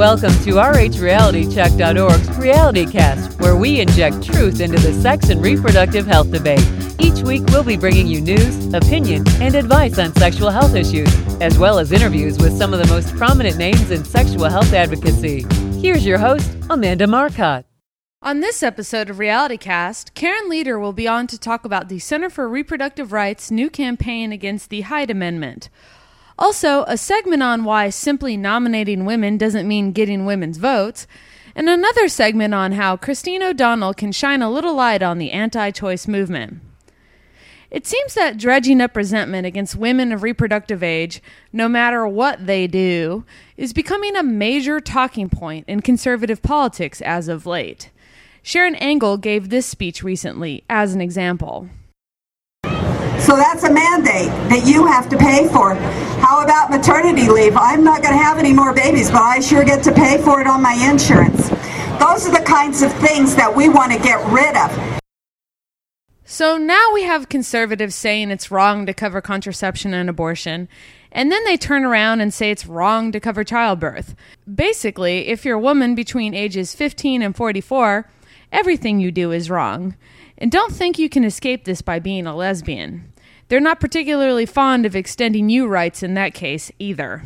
Welcome to RHRealityCheck.org's RealityCast, where we inject truth into the sex and reproductive health debate. Each week, we'll be bringing you news, opinion, and advice on sexual health issues, as well as interviews with some of the most prominent names in sexual health advocacy. Here's your host, Amanda Marcotte. On this episode of RealityCast, Karen Leder will be on to talk about the Center for Reproductive Rights' new campaign against the Hyde Amendment. Also, a segment on why simply nominating women doesn't mean getting women's votes, and another segment on how Christine O'Donnell can shine a little light on the anti-choice movement. It seems that dredging up resentment against women of reproductive age, no matter what they do, is becoming a major talking point in conservative politics as of late. Sharon Angle gave this speech recently as an example. So that's a mandate that you have to pay for. How about maternity leave? I'm not going to have any more babies, but I sure get to pay for it on my insurance. Those are the kinds of things that we want to get rid of. So now we have conservatives saying it's wrong to cover contraception and abortion, and then they turn around and say it's wrong to cover childbirth. Basically, if you're a woman between ages 15 and 44, everything you do is wrong. And don't think you can escape this by being a lesbian. They're not particularly fond of extending you rights in that case either.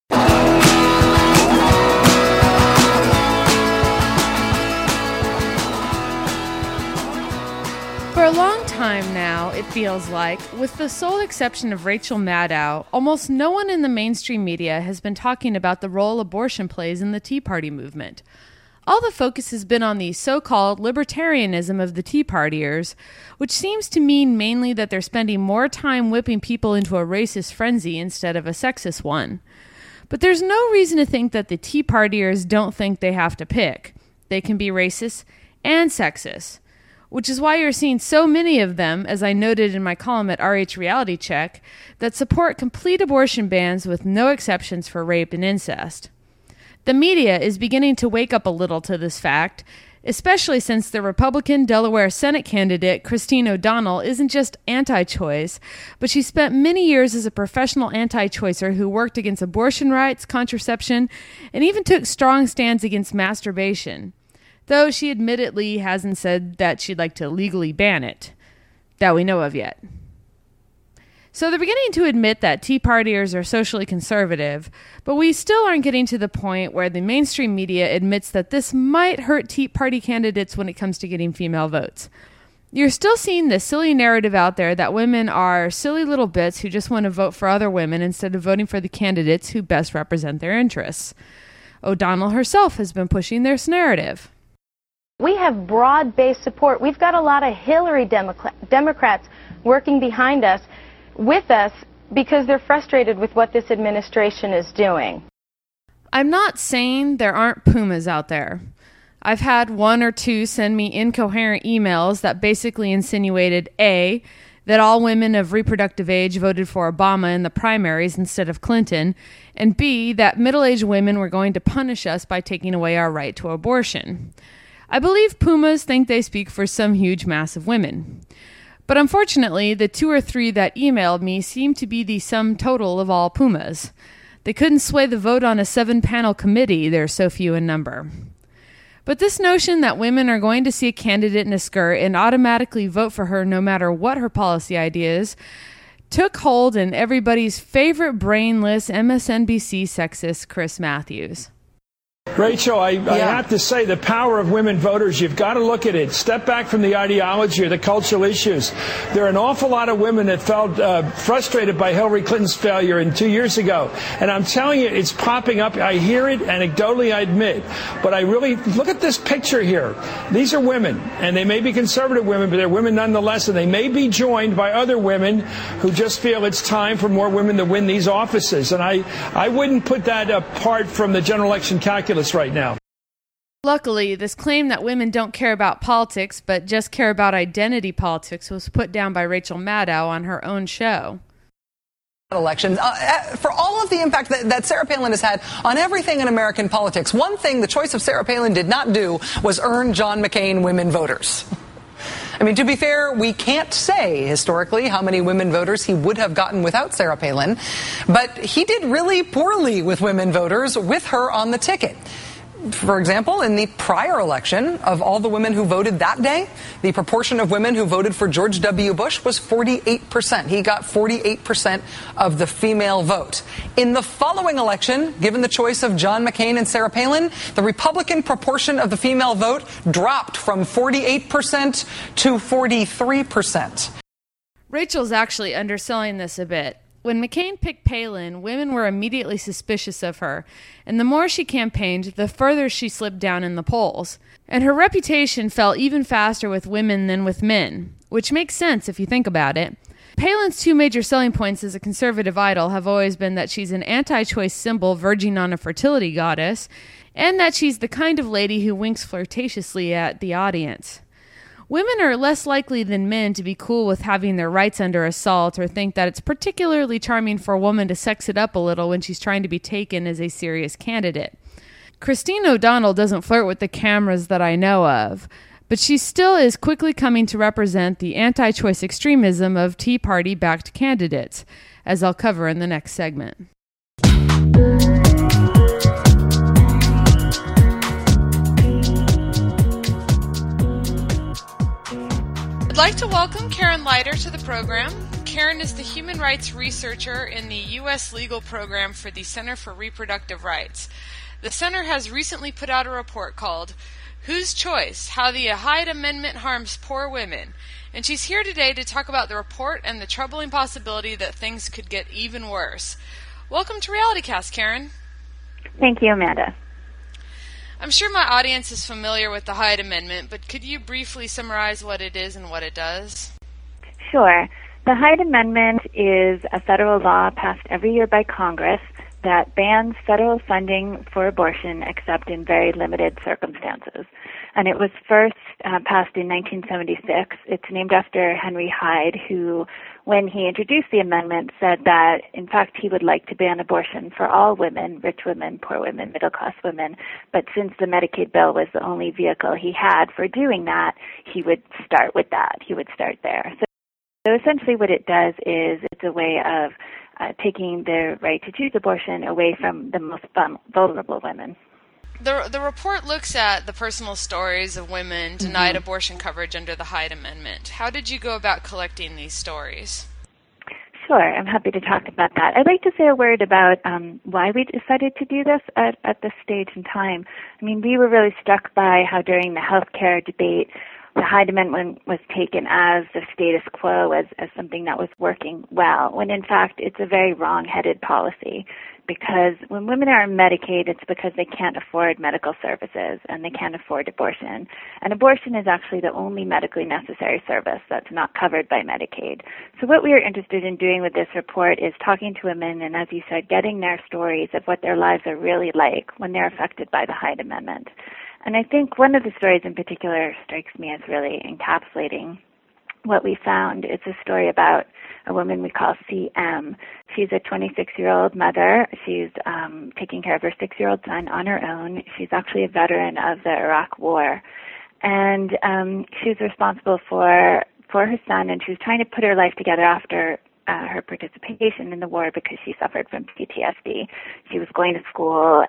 For a long time now, it feels like, with the sole exception of Rachel Maddow, almost no one in the mainstream media has been talking about the role abortion plays in the Tea Party movement. All the focus has been on the so-called libertarianism of the Tea Partiers, which seems to mean mainly that they're spending more time whipping people into a racist frenzy instead of a sexist one. But there's no reason to think that the Tea Partiers don't think they have to pick. They can be racist and sexist, which is why you're seeing so many of them, as I noted in my column at RH Reality Check, that support complete abortion bans with no exceptions for rape and incest. The media is beginning to wake up a little to this fact, especially since the Republican Delaware Senate candidate Christine O'Donnell isn't just anti-choice, but she spent many years as a professional anti-choicer who worked against abortion rights, contraception, and even took strong stands against masturbation, though she admittedly hasn't said that she'd like to legally ban it, that we know of yet. So they're beginning to admit that Tea Partiers are socially conservative, but we still aren't getting to the point where the mainstream media admits that this might hurt Tea Party candidates when it comes to getting female votes. You're still seeing this silly narrative out there that women are silly little bits who just want to vote for other women instead of voting for the candidates who best represent their interests. O'Donnell herself has been pushing this narrative. We have broad-based support. We've got a lot of Hillary Democrats working behind us, with us, because they're frustrated with what this administration is doing. I'm not saying there aren't Pumas out there. I've had one or two send me incoherent emails that basically insinuated A, that all women of reproductive age voted for Obama in the primaries instead of Clinton, and B, that middle-aged women were going to punish us by taking away our right to abortion. I believe Pumas think they speak for some huge mass of women. But unfortunately, the two or three that emailed me seem to be the sum total of all Pumas. They couldn't sway the vote on a 7-panel committee, they're so few in number. But this notion that women are going to see a candidate in a skirt and automatically vote for her no matter what her policy ideas took hold in everybody's favorite brainless MSNBC sexist Chris Matthews. Rachel, I have to say, the power of women voters, you've got to look at it. Step back from the ideology or the cultural issues. There are an awful lot of women that felt frustrated by Hillary Clinton's failure 2 years ago. And I'm telling you, it's popping up. I hear it anecdotally, I admit. But I really, look at this picture here. These are women, and they may be conservative women, but they're women nonetheless, and they may be joined by other women who just feel it's time for more women to win these offices. And I wouldn't put that apart from the general election calculus right now. Luckily, this claim that women don't care about politics but just care about identity politics was put down by Rachel Maddow on her own show. Elections, for all of the impact that Sarah Palin has had on everything in American politics, one thing the choice of Sarah Palin did not do was earn John McCain women voters. I mean, to be fair, we can't say historically how many women voters he would have gotten without Sarah Palin, but he did really poorly with women voters with her on the ticket. For example, in the prior election, of all the women who voted that day, the proportion of women who voted for George W. Bush was 48%. He got 48% of the female vote. In the following election, given the choice of John McCain and Sarah Palin, the Republican proportion of the female vote dropped from 48% to 43%. Rachel's actually underselling this a bit. When McCain picked Palin, women were immediately suspicious of her, and the more she campaigned, the further she slipped down in the polls. And her reputation fell even faster with women than with men, which makes sense if you think about it. Palin's two major selling points as a conservative idol have always been that she's an anti-choice symbol verging on a fertility goddess, and that she's the kind of lady who winks flirtatiously at the audience. Women are less likely than men to be cool with having their rights under assault or think that it's particularly charming for a woman to sex it up a little when she's trying to be taken as a serious candidate. Christine O'Donnell doesn't flirt with the cameras that I know of, but she still is quickly coming to represent the anti-choice extremism of Tea Party-backed candidates, as I'll cover in the next segment. I'd like to welcome Karen Leiter to the program. Karen is the human rights researcher in the U.S. legal program for the Center for Reproductive Rights. The center has recently put out a report called Whose Choice? How the Hyde Amendment Harms Poor Women. And she's here today to talk about the report and the troubling possibility that things could get even worse. Welcome to RealityCast, Karen. Thank you, Amanda. I'm sure my audience is familiar with the Hyde Amendment, but could you briefly summarize what it is and what it does? Sure. The Hyde Amendment is a federal law passed every year by Congress that bans federal funding for abortion except in very limited circumstances. And it was first passed in 1976. It's named after Henry Hyde, who, when he introduced the amendment, said that, in fact, he would like to ban abortion for all women, rich women, poor women, middle-class women. But since the Medicaid bill was the only vehicle he had for doing that, he would start with that. He would start there. So essentially what it does is it's a way of taking the right to choose abortion away from the most vulnerable women. The report looks at the personal stories of women denied abortion coverage under the Hyde Amendment. How did you go about collecting these stories? Sure, I'm happy to talk about that. I'd like to say a word about why we decided to do this at this stage in time. I mean, we were really struck by how during the healthcare debate, the Hyde Amendment was taken as the status quo, as something that was working well, when in fact it's a very wrong-headed policy. Because when women are on Medicaid, it's because they can't afford medical services and they can't afford abortion. And abortion is actually the only medically necessary service that's not covered by Medicaid. So what we are interested in doing with this report is talking to women and, as you said, getting their stories of what their lives are really like when they're affected by the Hyde Amendment. And I think one of the stories in particular strikes me as really encapsulating what we found. It's a story about a woman we call CM. She's a 26-year-old mother. She's taking care of her 6-year-old son on her own. She's actually a veteran of the Iraq War. And she was responsible for her son, and she was trying to put her life together after her participation in the war because she suffered from PTSD. She was going to school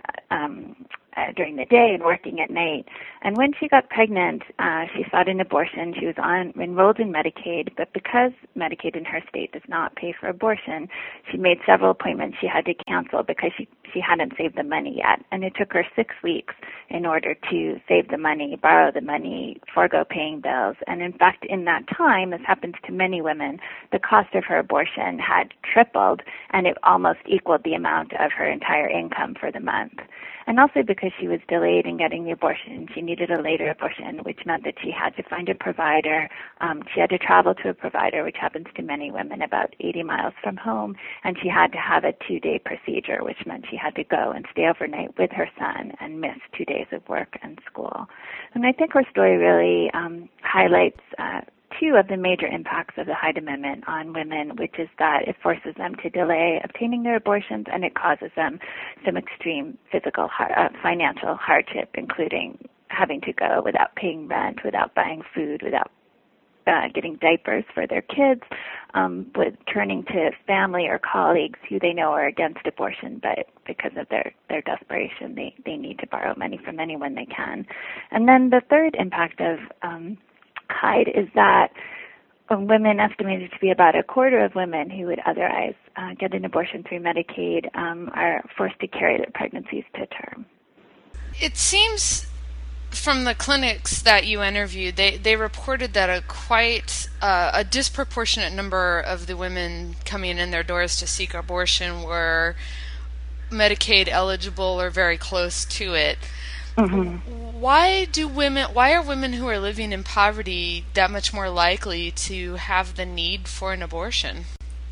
during the day and working at night. And when she got pregnant, she sought an abortion. She was enrolled in Medicaid, but because Medicaid in her state does not pay for abortion, she made several appointments she had to cancel because she hadn't saved the money yet. And it took her 6 weeks in order to save the money, borrow the money, forego paying bills. And in fact, in that time, this happens to many women, the cost of her abortion had tripled, and it almost equaled the amount of her entire income for the month. And also because she was delayed in getting the abortion, she needed a later abortion, which meant that she had to find a provider. She had to travel to a provider, which happens to many women, about 80 miles from home. And she had to have a 2-day procedure, which meant she had to go and stay overnight with her son and miss 2 days of work and school. And I think her story really highlights two of the major impacts of the Hyde Amendment on women, which is that it forces them to delay obtaining their abortions, and it causes them some extreme physical, financial hardship, including having to go without paying rent, without buying food, without getting diapers for their kids, with turning to family or colleagues who they know are against abortion, but because of their desperation, they need to borrow money from anyone they can. And then the third impact of HIDE is that women, estimated to be about a quarter of women who would otherwise get an abortion through Medicaid, are forced to carry their pregnancies to term. It seems from the clinics that you interviewed, they reported that a disproportionate number of the women coming in their doors to seek abortion were Medicaid eligible or very close to it. Mm-hmm. Why are women who are living in poverty that much more likely to have the need for an abortion?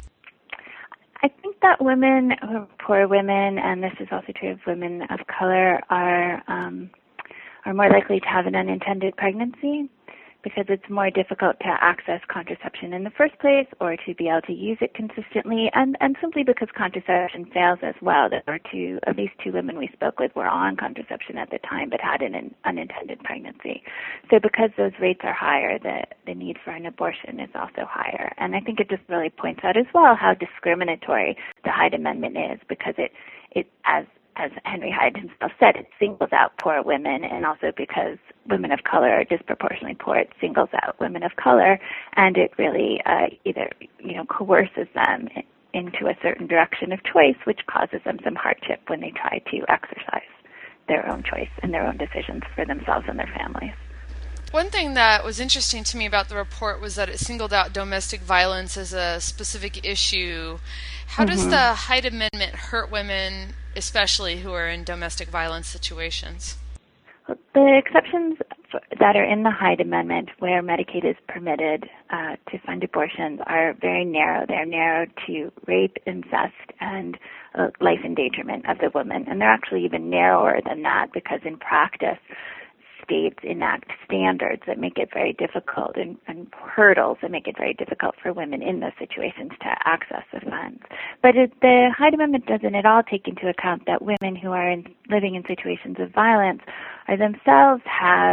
I think that women, poor women, and this is also true of women of color, are more likely to have an unintended pregnancy because it's more difficult to access contraception in the first place or to be able to use it consistently, and simply because contraception fails as well. There were at least two women we spoke with were on contraception at the time but had an unintended pregnancy. So because those rates are higher, the need for an abortion is also higher. And I think it just really points out as well how discriminatory the Hyde Amendment is, because it as Henry Hyde himself said, it singles out poor women, and also because women of color are disproportionately poor, it singles out women of color, and it really either coerces them into a certain direction of choice, which causes them some hardship when they try to exercise their own choice and their own decisions for themselves and their families. One thing that was interesting to me about the report was that it singled out domestic violence as a specific issue. How does the Hyde Amendment hurt women, especially who are in domestic violence situations? The exceptions that are in the Hyde Amendment where Medicaid is permitted to fund abortions are very narrow. They're narrow to rape, incest, and life endangerment of the woman. And they're actually even narrower than that because in practice, states enact standards that make it very difficult and hurdles that make it very difficult for women in those situations to access the funds. But the Hyde Amendment doesn't at all take into account that women who are living in situations of violence are themselves have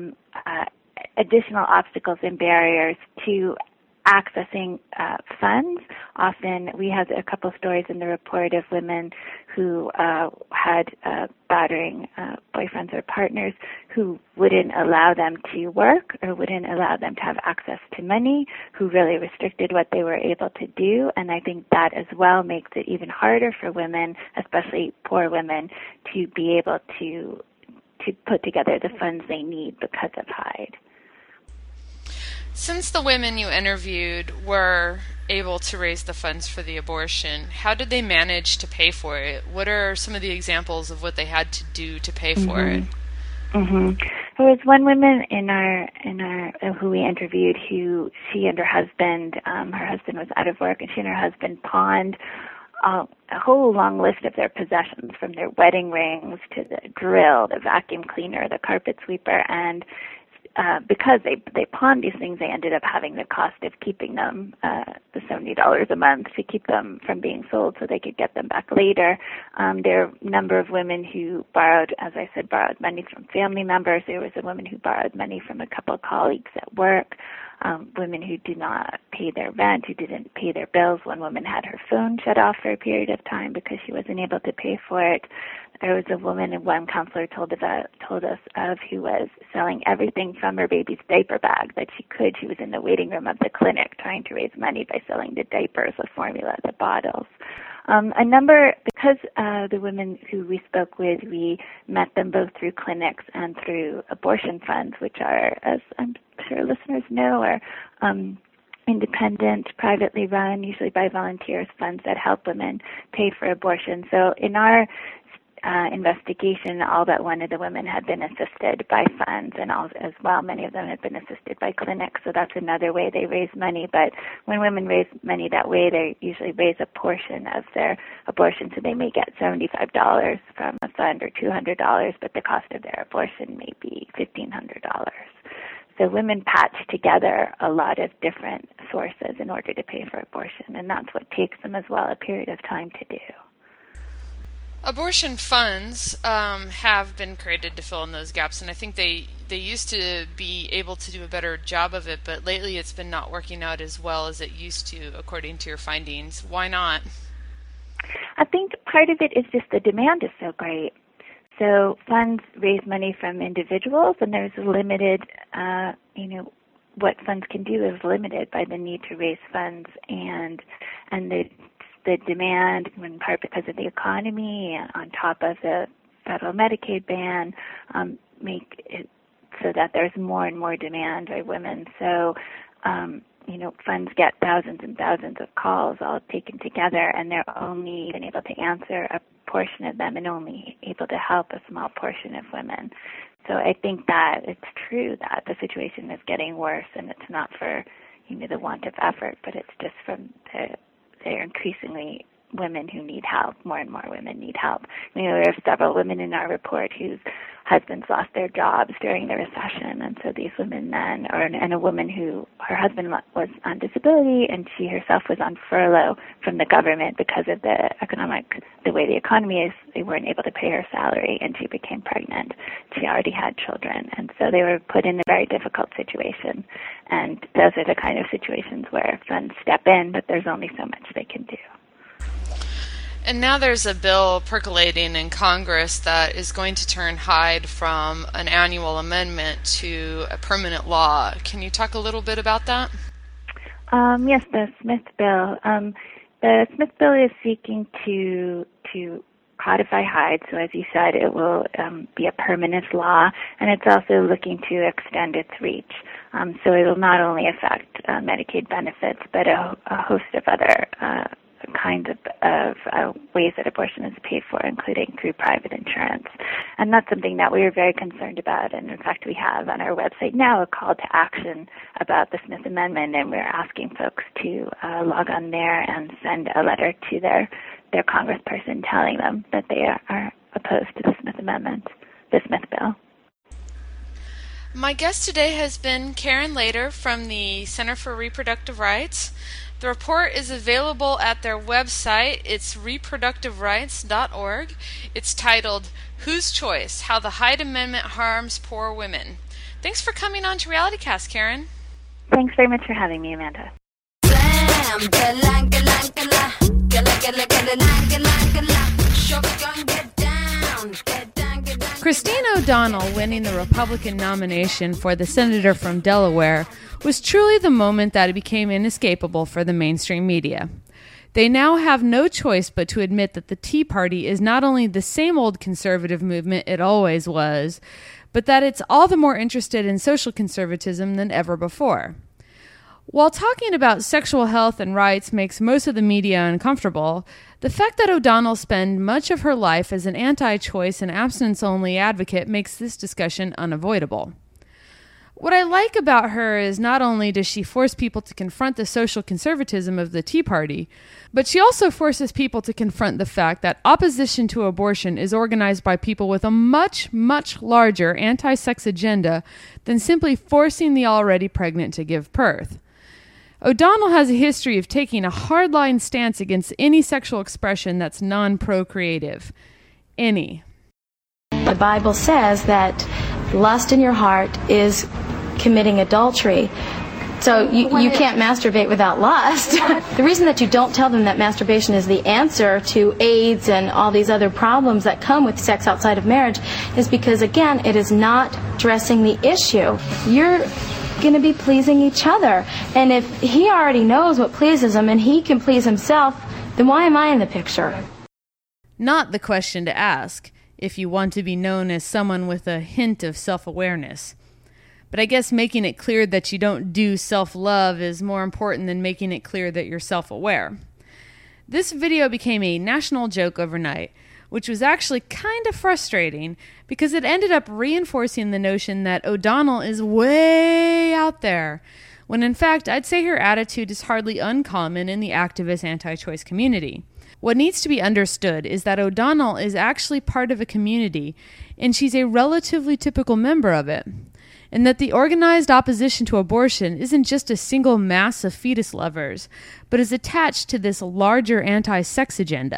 additional obstacles and barriers to accessing funds. Often we have a couple stories in the report of women who had battering boyfriends or partners who wouldn't allow them to work or wouldn't allow them to have access to money, who really restricted what they were able to do. And I think that as well makes it even harder for women, especially poor women, to be able to put together the funds they need because of Hyde. Since the women you interviewed were able to raise the funds for the abortion, how did they manage to pay for it? What are some of the examples of what they had to do to pay for it? There was one woman in our who we interviewed who she and her husband was out of work, and she and her husband pawned a whole long list of their possessions, from their wedding rings to the drill, the vacuum cleaner, the carpet sweeper, and because they pawned these things, they ended up having the cost of keeping them, the $70 a month to keep them from being sold so they could get them back later. There are a number of women who borrowed money from family members. There was a woman who borrowed money from a couple of colleagues at work. Women who did not pay their rent, who didn't pay their bills. One woman had her phone shut off for a period of time because she wasn't able to pay for it. There was a woman, and one counselor told us of, who was selling everything from her baby's diaper bag that she could. She was in the waiting room of the clinic trying to raise money by selling the diapers, the formula, the bottles. Because the women who we spoke with, we met them both through clinics and through abortion funds, which are, as I'm sure listeners know, are independent, privately run, usually by volunteers, funds that help women pay for abortion. So in our investigation, all but one of the women had been assisted by funds, and as well, many of them had been assisted by clinics. So that's another way they raise money. But when women raise money that way, they usually raise a portion of their abortion. So they may get $75 from a fund or $200, but the cost of their abortion may be $1,500. So women patch together a lot of different sources in order to pay for abortion, and that's what takes them as well a period of time to do. Abortion funds have been created to fill in those gaps, and I think they they used to be able to do a better job of it, but lately it's been not working out as well as it used to, according to your findings. Why not? I think part of it is just the demand is so great. So funds raise money from individuals, and there's a limited, what funds can do is limited by the need to raise funds, and the demand, in part because of the economy, on top of the federal Medicaid ban, make it so that there's more and more demand by women. So, funds get thousands and thousands of calls all taken together, and they're only been able to answer a portion of them and only able to help a small portion of women. So I think that it's true that the situation is getting worse, and it's not for, the want of effort, but it's just from they're increasingly women who need help. More and more women need help. There are several women in our report whose husbands lost their jobs during the recession, and so these women then, and a woman who her husband was on disability and she herself was on furlough from the government because of the way the economy is. They weren't able to pay her salary, and she became pregnant. She already had children, and so they were put in a very difficult situation. And those are the kind of situations where funds step in, but there's only so much they can do. And now there's a bill percolating in Congress that is going to turn Hyde from an annual amendment to a permanent law. Can you talk a little bit about that? Yes, the Smith bill. The Smith bill is seeking to codify Hyde, so as you said, it will be a permanent law, and it's also looking to extend its reach. So it will not only affect Medicaid benefits, but a host of other kinds of ways that abortion is paid for, including through private insurance. And that's something that we were very concerned about. And in fact, we have on our website now a call to action about the Smith Amendment, and we're asking folks to log on there and send a letter to their congressperson telling them that they are opposed to the Smith Amendment, the Smith bill. My guest today has been Karen Lader from the Center for Reproductive Rights. The report is available at their website. It's reproductiverights.org. It's titled, Whose Choice? How the Hyde Amendment Harms Poor Women. Thanks for coming on to RealityCast, Karen. Thanks very much for having me, Amanda. Christine O'Donnell winning the Republican nomination for the senator from Delaware was truly the moment that it became inescapable for the mainstream media. They now have no choice but to admit that the Tea Party is not only the same old conservative movement it always was, but that it's all the more interested in social conservatism than ever before. While talking about sexual health and rights makes most of the media uncomfortable, the fact that O'Donnell spent much of her life as an anti-choice and abstinence-only advocate makes this discussion unavoidable. What I like about her is not only does she force people to confront the social conservatism of the Tea Party, but she also forces people to confront the fact that opposition to abortion is organized by people with a much, much larger anti-sex agenda than simply forcing the already pregnant to give birth. O'Donnell has a history of taking a hardline stance against any sexual expression that's non-procreative. Any. The Bible says that lust in your heart is committing adultery. So you can't masturbate without lust. The reason that you don't tell them that masturbation is the answer to AIDS and all these other problems that come with sex outside of marriage is because, again, it is not addressing the issue. You're going to be pleasing each other. And if he already knows what pleases him and he can please himself, then why am I in the picture? Not the question to ask if you want to be known as someone with a hint of self-awareness. But I guess making it clear that you don't do self-love is more important than making it clear that you're self-aware. This video became a national joke overnight, which was actually kind of frustrating because it ended up reinforcing the notion that O'Donnell is way out there, when in fact I'd say her attitude is hardly uncommon in the activist anti-choice community. What needs to be understood is that O'Donnell is actually part of a community, and she's a relatively typical member of it, and that the organized opposition to abortion isn't just a single mass of fetus lovers, but is attached to this larger anti-sex agenda.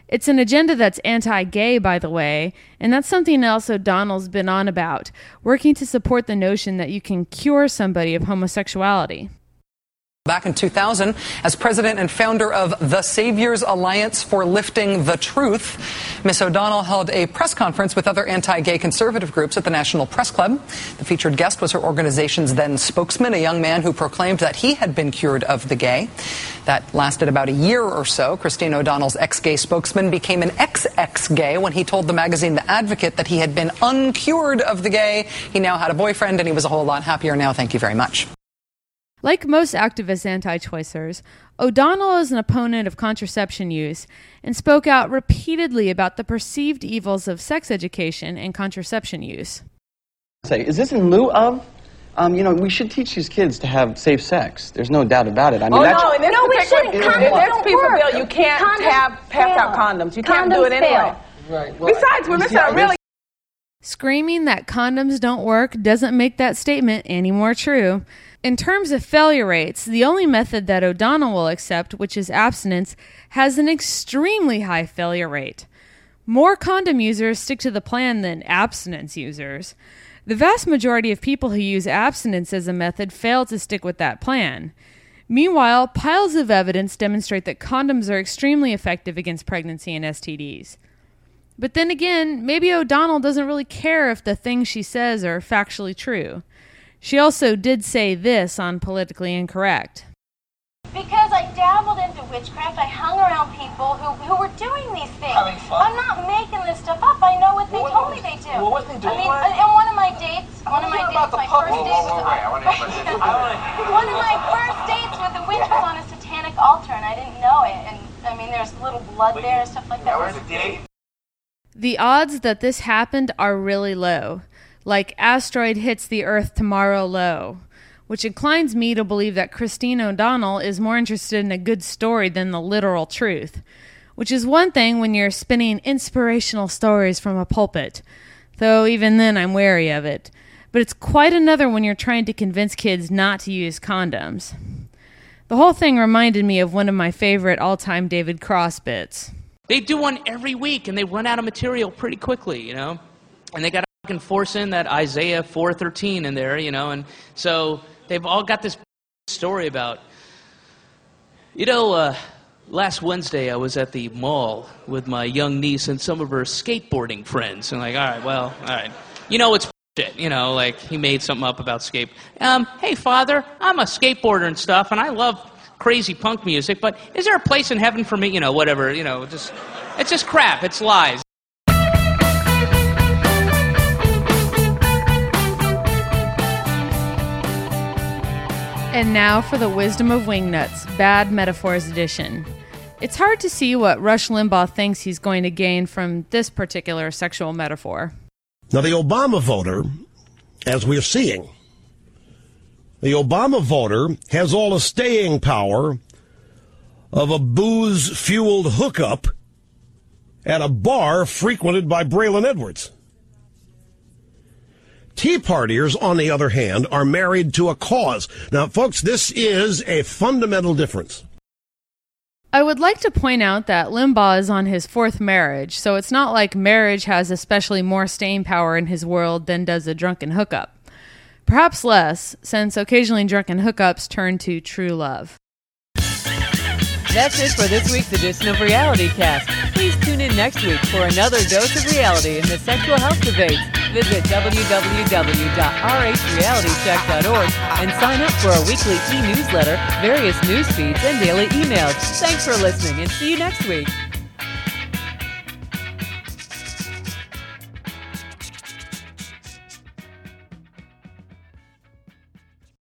It's an agenda that's anti-gay, by the way, and that's something else O'Donnell's been on about, working to support the notion that you can cure somebody of homosexuality. Back in 2000, as president and founder of the Saviors Alliance for Lifting the Truth, Miss O'Donnell held a press conference with other anti-gay conservative groups at the National Press Club. The featured guest was her organization's then spokesman, a young man who proclaimed that he had been cured of the gay. That lasted about a year or so. Christine O'Donnell's ex-gay spokesman became an ex-gay when he told the magazine The Advocate that he had been uncured of the gay. He now had a boyfriend and he was a whole lot happier now. Thank you very much. Like most activist anti-choicers, O'Donnell is an opponent of contraception use and spoke out repeatedly about the perceived evils of sex education and contraception use. Is this in lieu of? We should teach these kids to have safe sex. There's no doubt about it. I mean, we shouldn't. Condoms piece of bill, you can't pass out condoms. You can't do it anyway. Right. Well, besides, women are really... Screaming that condoms don't work doesn't make that statement any more true. In terms of failure rates, the only method that O'Donnell will accept, which is abstinence, has an extremely high failure rate. More condom users stick to the plan than abstinence users. The vast majority of people who use abstinence as a method fail to stick with that plan. Meanwhile, piles of evidence demonstrate that condoms are extremely effective against pregnancy and STDs. But then again, maybe O'Donnell doesn't really care if the things she says are factually true. She also did say this on Politically Incorrect. Because I dabbled into witchcraft, I hung around people who were doing these things. I'm not making this stuff up. I know what they told me they do. Well, what they do? I mean, and one of my dates, my first dates with a witch was on a satanic altar, and I didn't know it. And I mean, there's little blood there and stuff like that. That was a date? The odds that this happened are really low. Like asteroid hits the Earth tomorrow low, which inclines me to believe that Christine O'Donnell is more interested in a good story than the literal truth, which is one thing when you're spinning inspirational stories from a pulpit, though even then I'm wary of it. But it's quite another when you're trying to convince kids not to use condoms. The whole thing reminded me of one of my favorite all-time David Cross bits. They do one every week, and they run out of material pretty quickly, and they got to force in that Isaiah 4:13 in there, and so they've all got this story about, last Wednesday I was at the mall with my young niece and some of her skateboarding friends, and all right, it's shit, like he made something up about skate. Hey father, I'm a skateboarder and stuff, and I love crazy punk music, but is there a place in heaven for me? Whatever, it's just crap, it's lies. And now for the Wisdom of Wingnuts, Bad Metaphors Edition. It's hard to see what Rush Limbaugh thinks he's going to gain from this particular sexual metaphor. Now, the Obama voter, as we're seeing, the Obama voter has all the staying power of a booze-fueled hookup at a bar frequented by Braylon Edwards. Tea Partiers, on the other hand, are married to a cause. Now, folks, this is a fundamental difference. I would like to point out that Limbaugh is on his fourth marriage, so it's not like marriage has especially more staying power in his world than does a drunken hookup. Perhaps less, since occasionally drunken hookups turn to true love. That's it for this week's edition of Reality Cast. Please tune in next week for another dose of reality in the sexual health debates. Visit www.rhrealitycheck.org and sign up for our weekly e-newsletter, various news feeds, and daily emails. Thanks for listening, and see you next week.